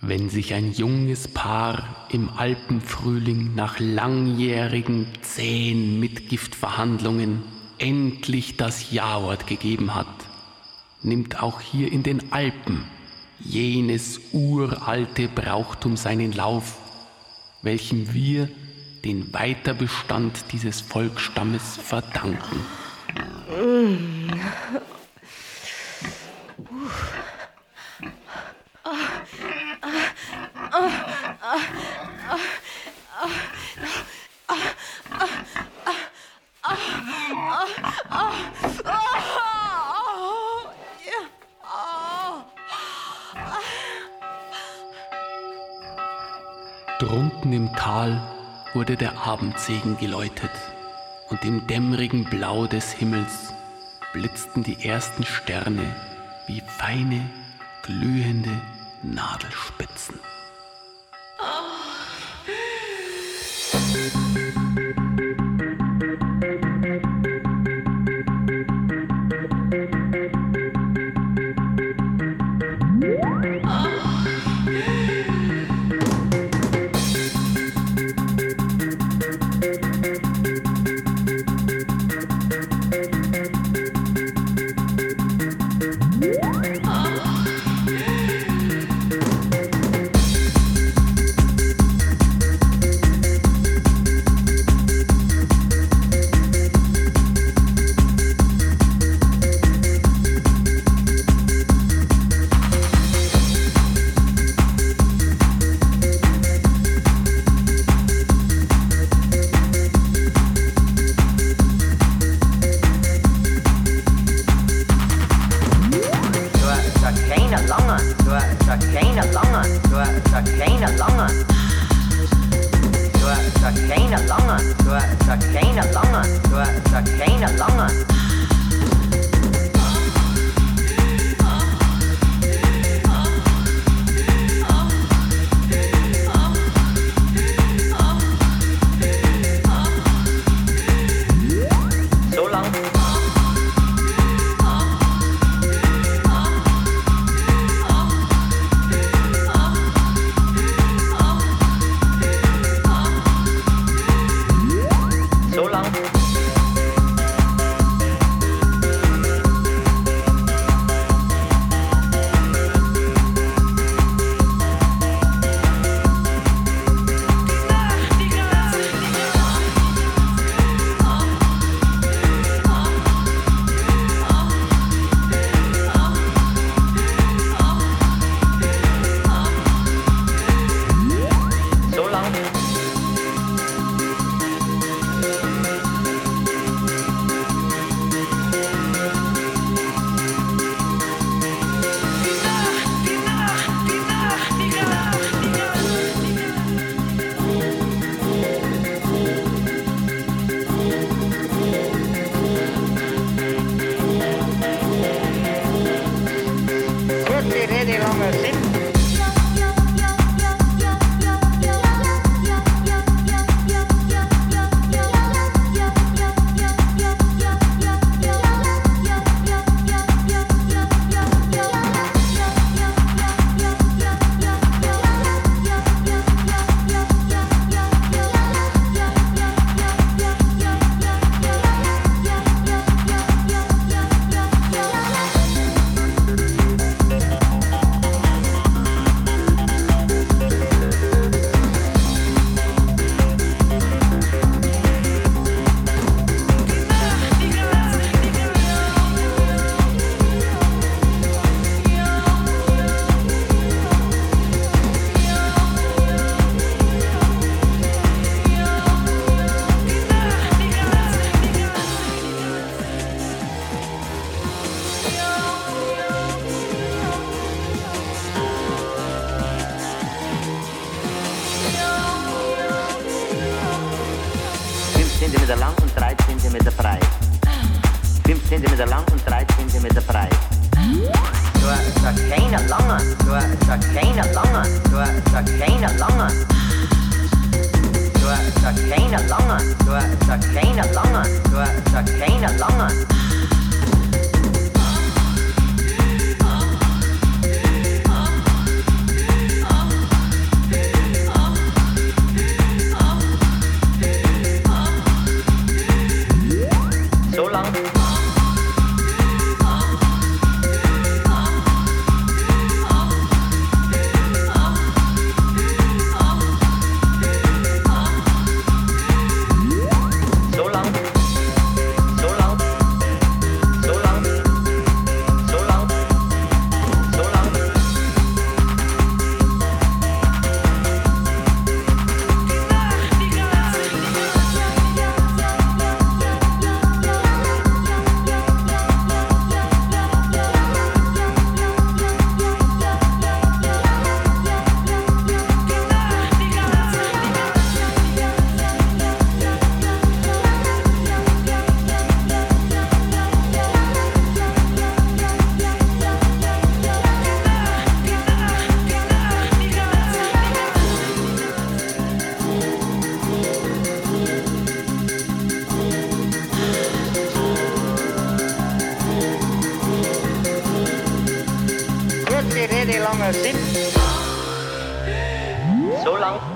Wenn sich ein junges Paar im Alpenfrühling nach langjährigen, zähen Mitgiftverhandlungen endlich das Ja-Wort gegeben hat, nimmt auch hier in den Alpen jenes uralte Brauchtum seinen Lauf, welchem wir den Weiterbestand dieses Volksstammes verdanken. Drunten im Tal wurde der Abendsegen geläutet und im dämmerigen Blau des Himmels blitzten die ersten Sterne wie feine, glühende Nadelspitzen. Zentimeter lang und 3 Zentimeter breit. 5 Zentimeter lang und 3 Zentimeter breit. So ein kleiner langer, so ein kleiner langer, so ein kleiner langer. So ein kleiner langer, so ein kleiner langer, so ein kleiner langer. langer Sinn. So lang